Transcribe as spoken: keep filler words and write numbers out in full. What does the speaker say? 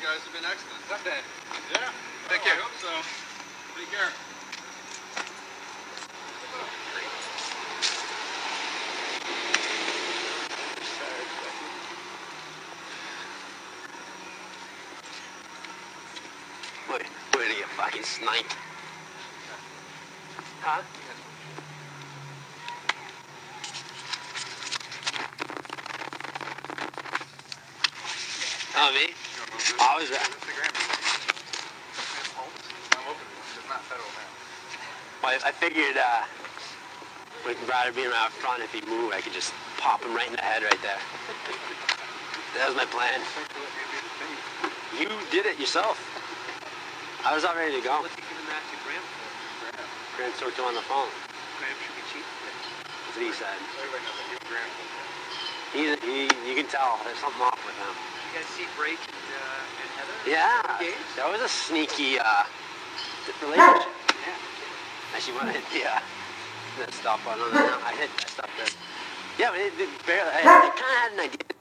guys have been excellent. Yeah. Take care. I hope so. Take care. Wait, where do you fucking snipe? Huh? Oh, me? I was right. Well, I figured uh, with Ryder being out front, if he moved, I could just pop him right in the head right there. That was my plan. You did it yourself. I was all ready to go. What's he giving that to Graham for? Graham spoke to him on the phone. Graham should be cheap. That's what he said. Everybody knows that you Graham. He, he, you can tell there's something off with him. You guys see Drake and, uh, and Heather? Yeah, Engaged? that was a sneaky uh, relationship. Yeah. I actually want to hit the, uh, the stop button on that. I hit, I stopped it. Yeah, but it, it barely, I, I kind of had an idea